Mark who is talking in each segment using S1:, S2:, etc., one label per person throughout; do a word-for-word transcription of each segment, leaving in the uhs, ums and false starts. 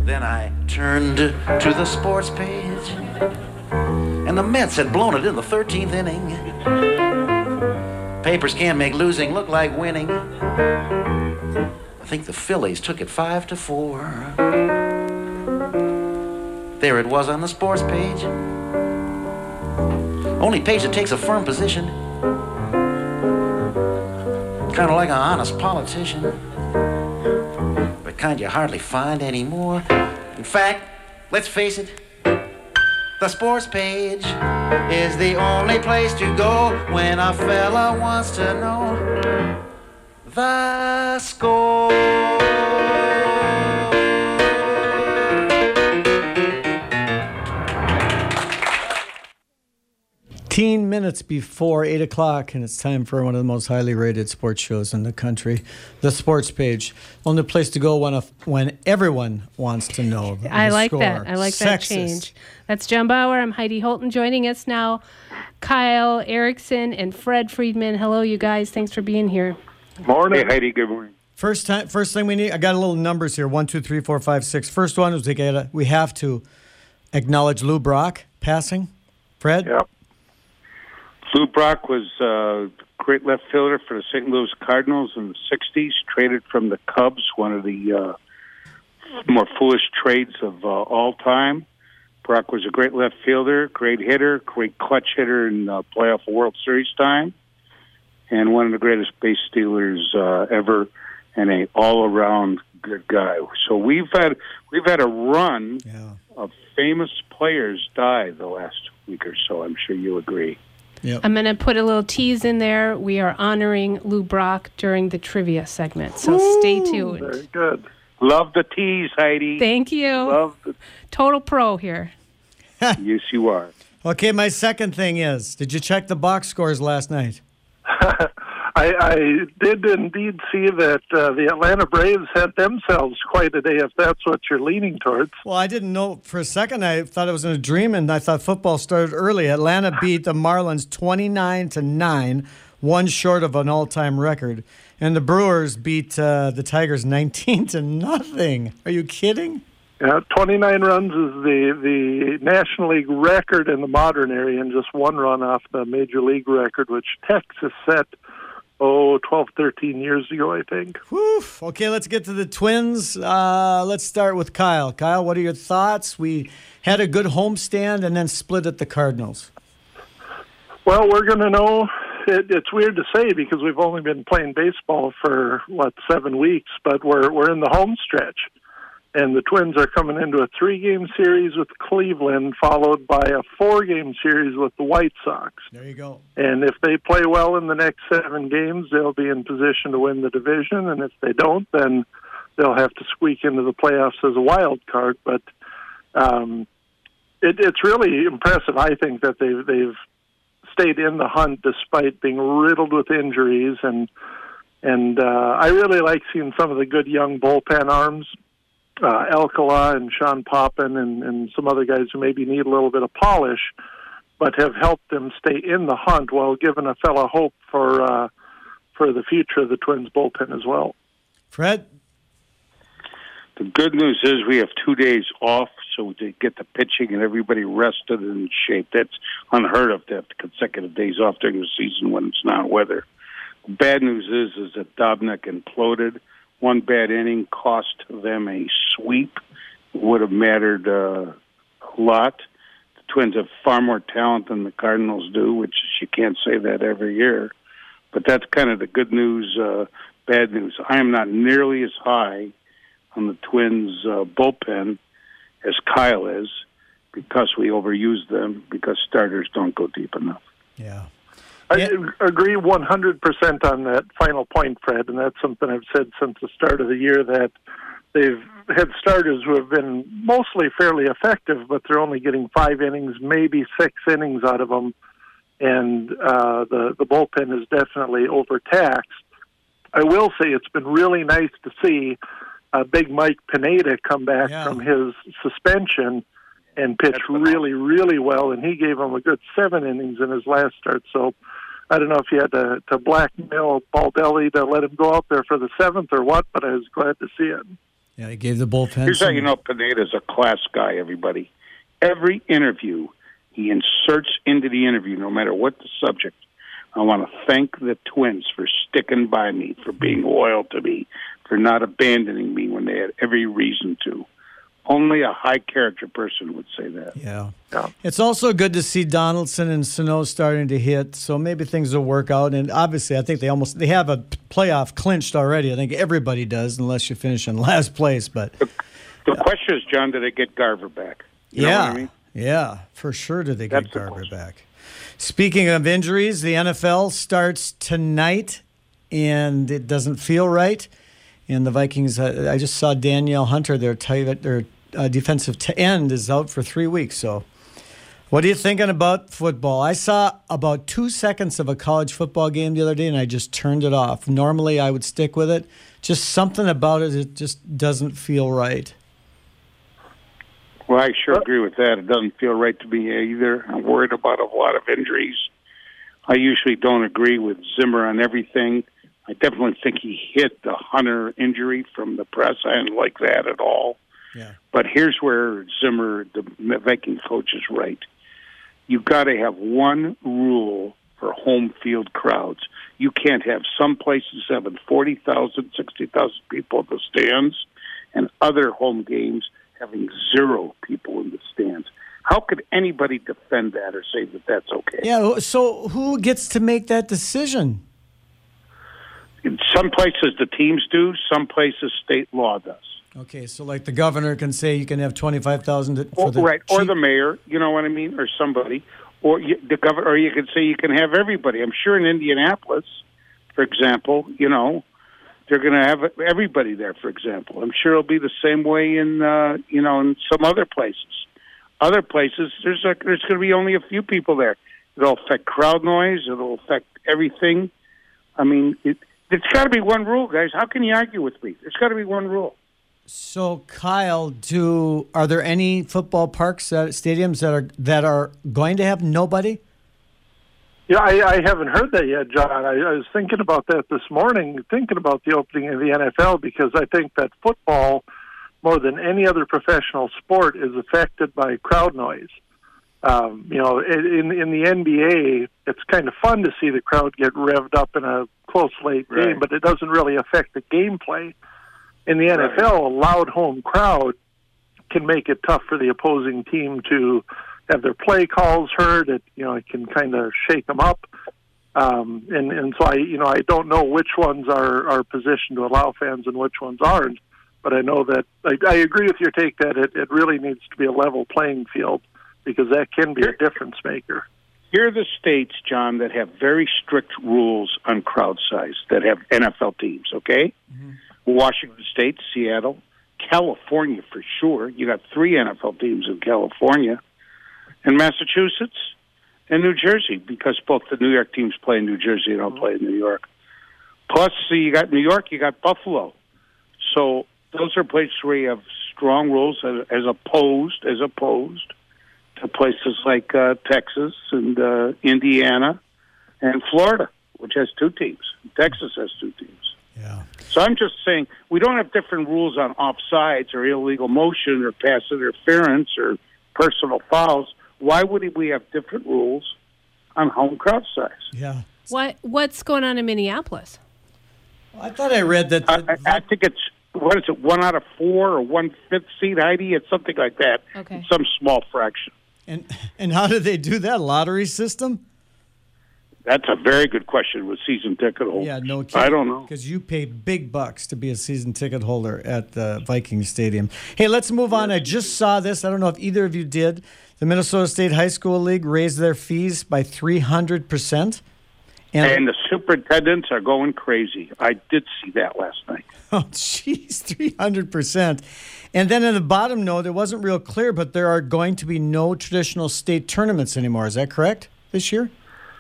S1: Then I turned to the sports page, and the Mets had blown it in the thirteenth inning. Papers can't make losing look like winning. I think the Phillies took it five to four. There it was on the sports page. Only page that takes a firm position. Kind of like an honest politician. But kind you hardly find anymore. In fact, let's face it, the sports page is the only place to go when a fella wants to know the score.
S2: fifteen minutes before eight o'clock, and it's time for one of the most highly rated sports shows in the country, the Sports Page. Only place to go when, a, when everyone wants to know the
S3: I like
S2: score.
S3: that. I like that
S2: Sexist.
S3: change. That's John Bauer. I'm Heidi Holton. Joining us now, Kyle Erickson and Fred Friedman. Hello, you guys. Thanks for being here.
S4: Morning. Hey, Heidi. Good morning.
S2: First time, first thing we need, I got a little numbers here. One, two, three, four, five, six. First one is we, gotta, we have to acknowledge Lou Brock passing. Fred?
S4: Yep. Lou Brock was a great left fielder for the Saint Louis Cardinals in the sixties, traded from the Cubs, one of the uh, more foolish trades of uh, all time. Brock was a great left fielder, great hitter, great clutch hitter in uh, playoff World Series time, and one of the greatest base stealers uh, ever, and a all-around good guy. So we've had we've had a run
S2: Yeah.
S4: of famous players die the last week or so. I'm sure you agree.
S2: Yep.
S3: I'm going to put a little tease in there. We are honoring Lou Brock during the trivia segment, so Ooh, stay tuned.
S4: Very good. Love the tease, Heidi.
S3: Thank you.
S4: Love the
S3: Total pro here.
S4: Yes, you are.
S2: Okay, my second thing is, did you check the box scores last night?
S5: I, I did indeed see that uh, the Atlanta Braves had themselves quite a day, if that's what you're leaning towards.
S2: Well, I didn't know. For a second, I thought it was in a dream, and I thought football started early. Atlanta beat the Marlins twenty-nine to nine, one short of an all-time record. And the Brewers beat uh, the Tigers nineteen to nothing. Are you kidding?
S5: Yeah, twenty-nine runs is the, the National League record in the modern era, and just one run off the Major League record, which Texas set, oh, twelve, thirteen years ago, I think.
S2: Whew. Okay, let's get to the Twins. Uh, let's start with Kyle. Kyle, what are your thoughts? We had a good homestand and then split at the Cardinals.
S5: Well, we're going to know. It, it's weird to say because we've only been playing baseball for, what, seven weeks, but we're we're in the home stretch. And the Twins are coming into a three-game series with Cleveland, followed by a four-game series with the White Sox.
S2: There you go.
S5: And if they play well in the next seven games, they'll be in position to win the division. And if they don't, then they'll have to squeak into the playoffs as a wild card. But um, it, it's really impressive, I think, that they've, they've stayed in the hunt despite being riddled with injuries. And, and uh, I really like seeing some of the good young bullpen arms. Uh, Alcala and Sean Poppin and, and some other guys who maybe need a little bit of polish, but have helped them stay in the hunt while giving a fella hope for uh, for the future of the Twins bullpen as well.
S2: Fred?
S4: The good news is we have two days off, so to get the pitching and everybody rested and in shape. That's unheard of to have consecutive days off during the season when it's not weather. The bad news is is that Dobnak imploded. One bad inning cost them a sweep. Would have mattered uh, a lot. The Twins have far more talent than the Cardinals do, which you can't say that every year. But that's kind of the good news, uh, bad news. I am not nearly as high on the Twins' uh, bullpen as Kyle is because we overuse them, because starters don't go deep enough.
S2: Yeah.
S5: I
S2: Yeah.
S5: agree one hundred percent on that final point, Fred, and that's something I've said since the start of the year, that they've had starters who have been mostly fairly effective, but they're only getting five innings, maybe six innings out of them, and uh, the, the bullpen is definitely overtaxed. I will say it's been really nice to see uh, Big Mike Pineda come back
S2: Yeah.
S5: from his suspension and pitch really, really well, and he gave him a good seven innings in his last start, so I don't know if you had to, to blackmail Baldelli to let him go out there for the seventh or what, but I was glad to see it.
S2: Yeah, he gave the bullpen.
S4: Here's how
S2: some-
S4: you know Pineda's a class guy, everybody. Every interview, he inserts into the interview, no matter what the subject. I want to thank the Twins for sticking by me, for being loyal to me, for not abandoning me when they had every reason to. Only a high-character person would say that.
S2: Yeah.
S5: Yeah.
S2: It's also good to see Donaldson and Sano starting to hit, so maybe things will work out. And obviously, I think they almost they have a playoff clinched already. I think everybody does, unless you finish in last place. But
S4: The, the question is, John, do they get Garver back? You know
S2: yeah,
S4: what I mean?
S2: yeah, for sure. Do they
S4: That's
S2: get
S4: the
S2: Garver
S4: question.
S2: back? Speaking of injuries, the N F L starts tonight, and it doesn't feel right. And the Vikings, uh, I just saw Danielle Hunter, their tight, their uh, defensive t- end, is out for three weeks. So, what are you thinking about football? I saw about two seconds of a college football game the other day, and I just turned it off. Normally, I would stick with it. Just something about it, it just doesn't feel right.
S4: Well, I sure agree with that. It doesn't feel right to me either. I'm worried about a lot of injuries. I usually don't agree with Zimmer on everything. I definitely think he hit the Hunter injury from the press. I didn't like that at all.
S2: Yeah.
S4: But here's where Zimmer, the Viking coach, is right. You've got to have one rule for home field crowds. You can't have some places having forty thousand, sixty thousand people in the stands and other home games having zero people in the stands. How could anybody defend that or say that that's okay?
S2: Yeah, so who gets to make that decision?
S4: In some places the teams do, some places state law does.
S2: Okay, so like the governor can say you can have twenty-five thousand for
S4: Or,
S2: the
S4: right, or
S2: cheap-
S4: the mayor, you know what I mean, or somebody, or you, the governor, or you could say you can have everybody. I'm sure in Indianapolis, for example, you know, they're going to have everybody there. For example, I'm sure it'll be the same way in uh, you know in some other places. Other places, there's a, there's going to be only a few people there. It'll affect crowd noise. It'll affect everything. I mean, it, it's got to be one rule, guys. How can you argue with me? There's got to be one rule.
S2: So, Kyle, do are there any football parks, that, stadiums that are that are going to have nobody?
S5: Yeah, I, I haven't heard that yet, John. I, I was thinking about that this morning, thinking about the opening of the N F L, because I think that football, more than any other professional sport, is affected by crowd noise. Um, you know, in in the N B A, it's kind of fun to see the crowd get revved up in a close, late
S4: Right.
S5: game, but it doesn't really affect the gameplay. In the N F L, a loud home crowd can make it tough for the opposing team to have their play calls heard. It you know it can kind of shake them up, um, and and so I you know I don't know which ones are are positioned to allow fans and which ones aren't. But I know that I, I agree with your take that it, it really needs to be a level playing field, because that can be a difference maker.
S4: Here are the states, John, that have very strict rules on crowd size, that have N F L teams, okay? Mm-hmm. Washington State, Seattle, California for sure. You got three N F L teams in California, and Massachusetts and New Jersey, because both the New York teams play in New Jersey and don't play in New York. Plus, see, you got New York, you got Buffalo. So those are places where you have strong rules as, as opposed as opposed to places like uh, Texas and uh, Indiana and Florida, which has two teams. Texas has two teams.
S2: Yeah.
S4: So I'm just saying we don't have different rules on offsides or illegal motion or pass interference or personal fouls. Why would we have different rules on home crowd size?
S2: Yeah.
S3: What What's going on in Minneapolis?
S2: I thought I read that.
S4: I,
S2: The,
S4: I, I think it's, what is it, one out of four or one-fifth seat, Heidi? It's something like that.
S3: Okay.
S4: Some small fraction.
S2: and and how do they do that? Lottery system?
S4: That's a very good question with season ticket holders.
S2: Yeah, no kidding.
S4: I don't know.
S2: Because you pay big bucks to be a season ticket holder at the Viking Stadium. Hey, let's move on. I just saw this. I don't know if either of you did. The Minnesota State High School League raised their fees by three hundred percent.
S4: And the superintendents are going crazy. I did see that last night.
S2: Oh, jeez, three hundred percent. And then in the bottom note, it wasn't real clear, but there are going to be no traditional state tournaments anymore. Is that correct this year?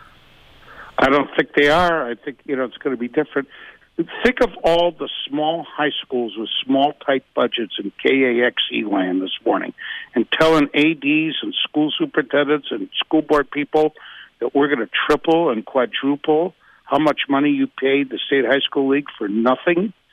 S4: I don't think they are. I think, you know, it's going to be different. Think of all the small high schools with small, tight budgets in K A X E land this morning and telling A Ds and school superintendents and school board people that we're going to triple and quadruple how much money you paid the State High School League for nothing.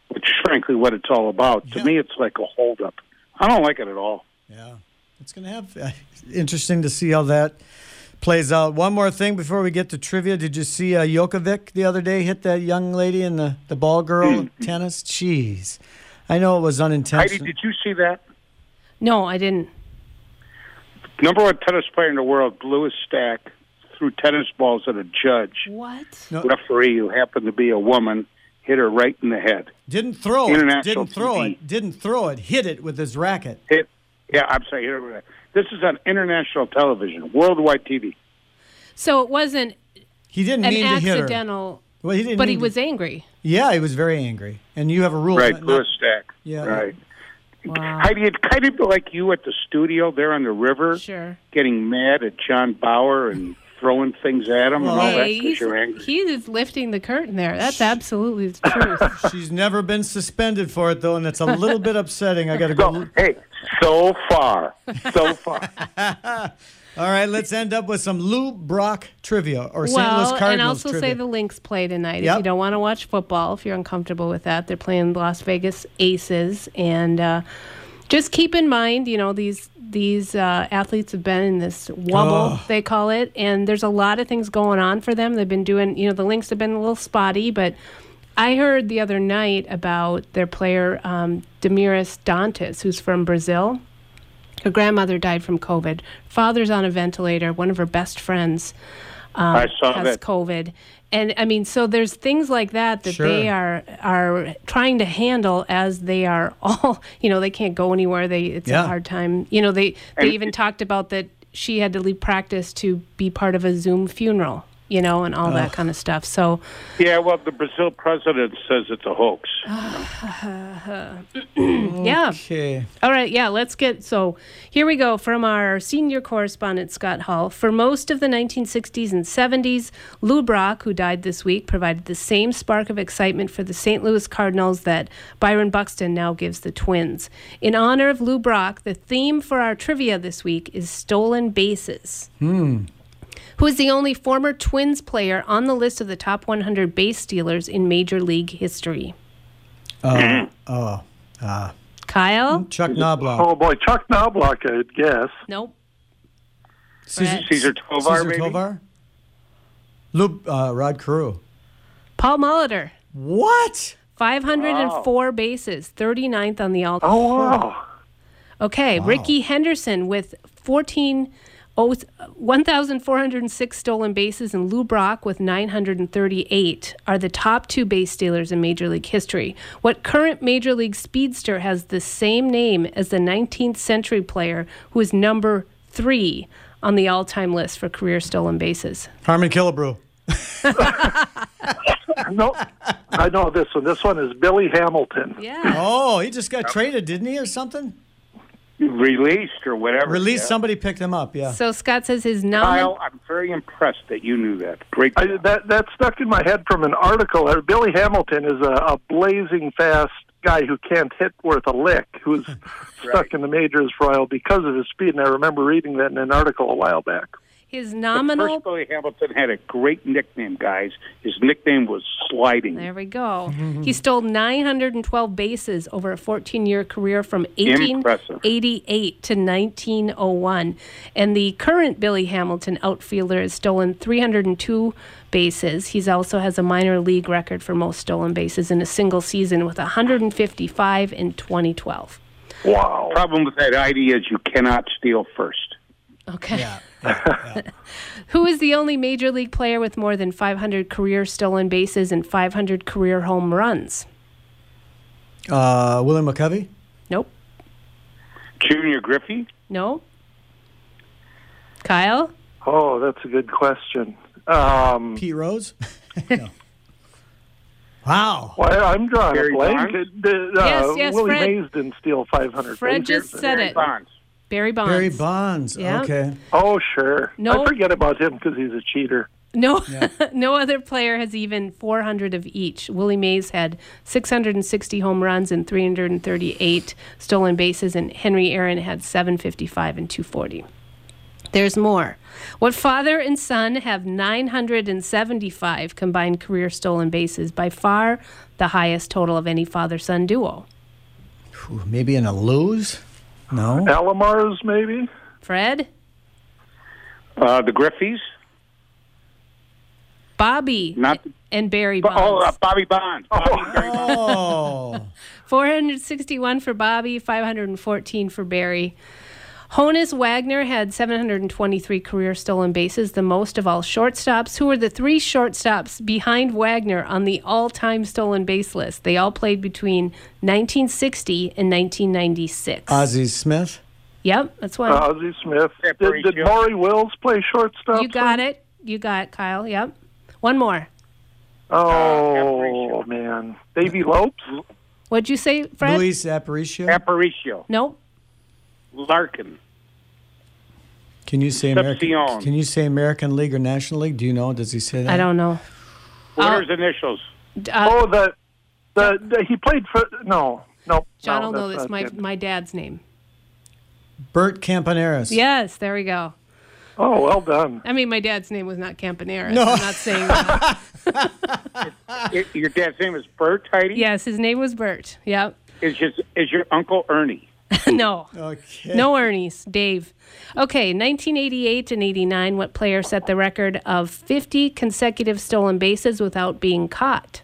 S4: which is frankly what it's all about.
S2: Yeah.
S4: To me, it's like a holdup. I don't like it at all.
S2: Yeah, it's going to have uh, interesting to see how that plays out. One more thing before we get to trivia. Did you see uh, Djokovic the other day hit that young lady in the, the ball girl
S4: Mm.
S2: tennis? Jeez. I know it was unintentional.
S4: Heidi, did you see that?
S3: No, I didn't.
S4: Number one tennis player in the world, Lewis Stack, threw tennis balls at a judge.
S3: What?
S2: No.
S4: Referee, who happened to be a woman, hit her right in the head.
S2: Didn't throw it.
S4: International
S2: Didn't throw
S4: T V.
S2: it. Didn't throw it. Hit it with his racket.
S4: Hit, yeah, I'm sorry. Hit her with that. This is on international television, worldwide T V.
S3: So it wasn't
S2: He didn't
S3: an
S2: mean to hit her.
S3: accidental,
S2: Well, he didn't
S3: but he
S2: mean to-
S3: was angry.
S2: Yeah, he was very angry. And you have a rule.
S4: Right,
S2: not-
S4: Lewis Stack.
S2: Yeah.
S4: Right.
S3: Wow.
S4: Heidi, it's kind of like you at the studio there on the river,
S3: Sure.
S4: getting mad at John Bauer and throwing things at him and all that
S3: Hey,
S4: because
S3: he's,
S4: you're angry.
S3: he is lifting the curtain there. That's absolutely the truth.
S2: She's never been suspended for it, though, and it's a little bit upsetting. I got to
S4: So,
S2: go.
S4: hey, so far, so far.
S2: All right, let's end up with some Lou Brock trivia or Saint
S3: Well,
S2: Louis Cardinals
S3: and also
S2: trivia.
S3: say the Lynx play tonight.
S2: Yep.
S3: If you don't want to watch football, if you're uncomfortable with that, they're playing Las Vegas Aces. And uh, just keep in mind, you know, these these uh, athletes have been in this wobble,
S2: Oh.
S3: they call it, and there's a lot of things going on for them. They've been doing, you know, the Lynx have been a little spotty, but I heard the other night about their player, um, Demiris Dantas, who's from Brazil. Her grandmother died from COVID. Father's on a ventilator. One of her best friends um,
S4: I saw
S3: has
S4: that.
S3: COVID. And I mean, so there's things like that that
S2: Sure.
S3: they are are trying to handle as they are all, you know, they can't go anywhere. They it's
S2: Yeah.
S3: a hard time. You know, they they
S4: And-
S3: even talked about that she had to leave practice to be part of a Zoom funeral, you know, and all that kind of stuff. So
S4: Yeah, well, the Brazil president says it's a hoax.
S3: yeah.
S2: Okay.
S3: All right, yeah, let's get, so here we go from our senior correspondent, Scott Hull. For most of the nineteen sixties and seventies, Lou Brock, who died this week, provided the same spark of excitement for the Saint Louis Cardinals that Byron Buxton now gives the Twins. In honor of Lou Brock, the theme for our trivia this week is stolen bases.
S2: Hmm.
S3: Who is the only former Twins player on the list of the top one hundred base stealers in Major League history?
S2: Uh, oh. Uh,
S3: Kyle?
S2: Chuck Knobloch.
S5: Oh boy, Chuck Knobloch, I'd guess.
S3: Nope.
S2: Caesar,
S4: Caesar Tovar,
S2: Caesar
S4: maybe?
S2: Tovar? Lou, uh, Rod Carew.
S3: Paul Molitor.
S2: What?
S3: five hundred four bases, thirty-ninth on the all.
S5: Oh wow.
S3: Okay,
S2: Wow.
S3: Ricky Henderson with fourteen, oh, one thousand four hundred six stolen bases, and Lou Brock with nine hundred thirty-eight are the top two base stealers in Major League history. What current Major League speedster has the same name as the nineteenth century player who is number three on the all-time list for career stolen bases?
S2: Harmon Killebrew.
S5: No, I know this one. This one is Billy Hamilton.
S3: Yeah.
S2: Oh, he just got traded, didn't he, or something?
S4: Released or whatever.
S2: Released,
S4: yeah.
S2: somebody picked him up, yeah.
S3: So Scott says his
S4: Kyle,
S3: nominal.
S4: I'm very impressed that you knew that. Great.
S5: I, that that stuck in my head from an article. Uh, Billy Hamilton is a, a blazing fast guy who can't hit worth a lick, who's stuck in the majors for a while because of his speed. And I remember reading that in an article a while back.
S3: His
S4: But
S3: nominal.
S4: First, Billy Hamilton had a great nickname, guys. His nickname was Sliding.
S3: There we go. He stole nine hundred twelve bases over a fourteen-year career from eighteen eighty-eight to nineteen oh one. And the current Billy Hamilton outfielder has stolen three hundred two bases. He also has a minor league record for most stolen bases in a single season with one hundred fifty-five in twenty twelve.
S5: Wow.
S4: Problem with that idea is you cannot steal first.
S3: Okay.
S2: Yeah. yeah, yeah.
S3: Who is the only major league player with more than five hundred career stolen bases and five hundred career home runs?
S2: Uh, Willie McCovey?
S3: Nope.
S4: Junior Griffey?
S3: No. Kyle?
S5: Oh, that's a good question. Um,
S2: Pete Rose? No. Wow.
S5: well, I'm drawing
S4: Barry
S5: a blank.
S4: Bonds?
S5: Uh, uh,
S3: Yes, yes,
S5: Willie
S3: Fred.
S5: Mays didn't steal five hundred
S3: Fred
S5: bases.
S3: just said
S4: Barry
S3: it.
S4: Bonds.
S3: Barry Bonds.
S2: Barry Bonds.
S3: Yeah.
S2: Okay.
S5: Oh, sure.
S3: No.
S5: I forget about him because he's a cheater.
S3: No, no other player has even four hundred of each. Willie Mays had six hundred sixty home runs and three hundred thirty-eight stolen bases, and Henry Aaron had seven fifty-five and two forty. There's more. What father and son have nine hundred seventy-five combined career stolen bases? By far the highest total of any father-son duo?
S2: Ooh, maybe in a lose? No.
S5: Alamar's, maybe?
S3: Fred?
S4: Uh, the Griffeys?
S3: Bobby
S4: Not
S3: and Barry
S4: Bo-
S3: Bonds.
S4: oh, uh, Bobby Bonds. Bobby and Barry Bonds.
S2: Oh.
S3: four hundred sixty-one for Bobby, five hundred fourteen for Barry. Honus Wagner had seven hundred twenty-three career stolen bases, the most of all shortstops. Who are the three shortstops behind Wagner on the all-time stolen base list? They all played between nineteen sixty and nineteen ninety-six.
S2: Ozzie Smith?
S3: Yep, that's one.
S5: Uh, Ozzie Smith.
S4: Yeah,
S5: Did, did
S4: Aparicio.
S5: Maury Wills play shortstop?
S3: you got it. You got it, Kyle. Yep. One more.
S5: Oh,
S4: Aparicio.
S5: man. Davy Lopes?
S3: What'd you say, Fred?
S2: Luis Aparicio?
S4: Aparicio.
S3: Nope.
S4: Larkin.
S2: Can you say American?
S4: Concepcion.
S2: Can you say American League or National League? Do you know? Does he say that?
S3: I don't know.
S4: What
S3: Oh.
S4: are his initials?
S3: Uh,
S5: Oh, the, the, the he played for no, no.
S3: John
S5: no,
S3: will know
S5: that's
S3: this.
S5: not
S3: My
S5: it.
S3: my dad's name.
S2: Bert Campaneris.
S3: Yes, there we go.
S5: Oh, well done.
S3: I mean, my dad's name was not Campaneris.
S2: No.
S3: I'm not saying that.
S4: Y- Your dad's name is Bert Heidi?
S3: Yes, his name was Bert. Yep.
S4: Is, his, is your uncle Ernie?
S3: No.
S2: Okay.
S3: No Ernie's. Dave. Okay, nineteen eighty-eight and eighty-nine, what player set the record of fifty consecutive stolen bases without being caught?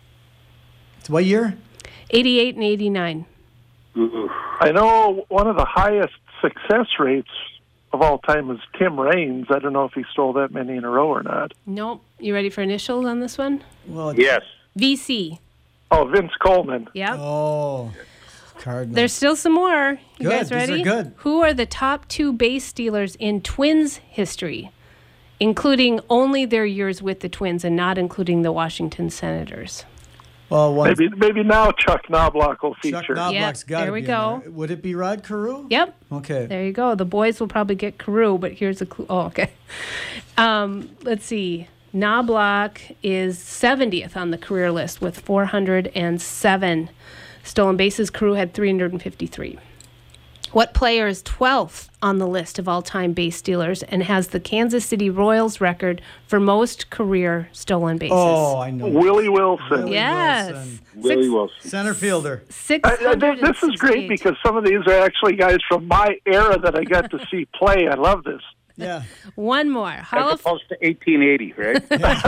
S2: What year?
S3: eighty-eight and eighty-nine.
S4: Ooh.
S5: I know one of the highest success rates of all time was Tim Raines. I don't know if he stole that many in a row or not.
S3: Nope. You ready for initials on this one?
S2: Well,
S4: Yes.
S3: V C.
S5: Oh, Vince Coleman.
S3: Yep.
S2: Oh, Cardinals.
S3: There's still some more. You
S2: Good.
S3: guys
S2: These are
S3: ready?
S2: good.
S3: Who are the top two base stealers in Twins history, including only their years with the Twins and not including the Washington Senators?
S2: well, one,
S5: Maybe maybe now Chuck Knobloch will
S2: Chuck
S5: feature.
S2: Knobloch's
S3: Yep,
S2: got to
S3: there we
S2: be
S3: go.
S2: in there. Would it be Rod Carew?
S3: Yep.
S2: Okay.
S3: There you go. The boys will probably get Carew, but here's a clue. Oh, okay. Um, let's see. Knobloch is seventieth on the career list with four hundred seven stolen bases. Carew had three hundred fifty-three. What player is twelfth on the list of all-time base stealers and has the Kansas City Royals record for most career stolen bases?
S2: Oh, I know.
S5: Willie Wilson.
S2: Willie
S3: yes.
S2: Wilson.
S4: Willie
S3: Six-
S4: Wilson.
S2: Center fielder.
S3: six
S5: I, I,
S3: hundred
S5: this is great because some of these are actually guys from my era that I got to see play. I love this.
S2: Yeah.
S3: One more. Hall
S4: As
S3: of,
S4: opposed to eighteen eighty, right?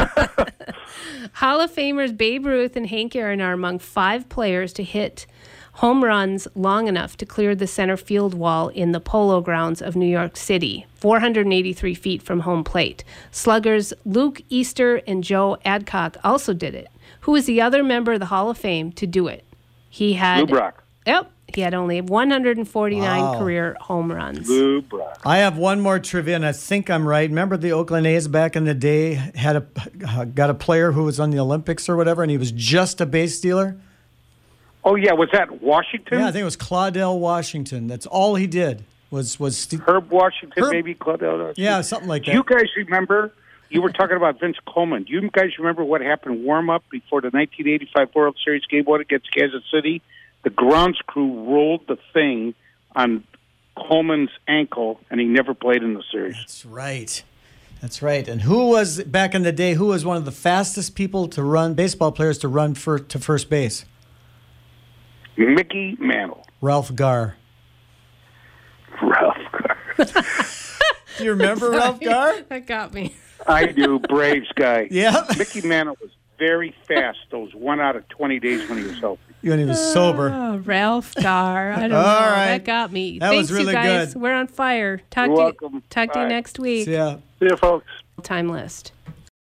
S3: Hall of Famers Babe Ruth and Hank Aaron are among five players to hit home runs long enough to clear the center field wall in the Polo Grounds of New York City, four hundred eighty-three feet from home plate. Sluggers Luke Easter and Joe Adcock also did it. Who is the other member of the Hall of Fame to do it? He had...
S4: Lou Brock.
S3: Yep. He had only one hundred forty-nine
S2: Wow.
S3: career home runs.
S4: Lou Brock.
S2: I have one more trivia, and I think I'm right. Remember the Oakland A's back in the day had a uh, got a player who was on the Olympics or whatever, and he was just a base stealer?
S4: Oh, yeah. Was that Washington?
S2: Yeah, I think it was Claudel Washington. That's all he did was was ste-
S4: Herb Washington,
S2: Herb-
S4: maybe Claudel.
S2: yeah, something like
S4: Do
S2: that.
S4: you guys remember? You were talking about Vince Coleman. Do you guys remember what happened warm up before the nineteen eighty-five World Series game one against Kansas City? The grounds crew rolled the thing on Coleman's ankle, and he never played in the series.
S2: That's right. That's right. And who was back in the day? Who was one of the fastest people to run baseball players to run for to first base?
S4: Mickey Mantle.
S2: Ralph Garr.
S4: Ralph Garr.
S2: Do you remember Ralph Garr?
S3: That got me.
S4: I do. Braves guy.
S2: Yeah.
S4: Mickey Mantle was very fast those one out of twenty days when he was healthy.
S2: When he was sober.
S3: Oh, Ralph Garr. I don't
S2: All
S3: know.
S2: right.
S3: That got me.
S2: That
S3: Thanks,
S2: was really
S3: you guys.
S2: good.
S3: We're on fire. Talk
S4: You're
S3: to
S4: welcome.
S3: talk to
S4: Bye.
S3: you next week.
S2: Yeah.
S5: See you, folks.
S3: Time list.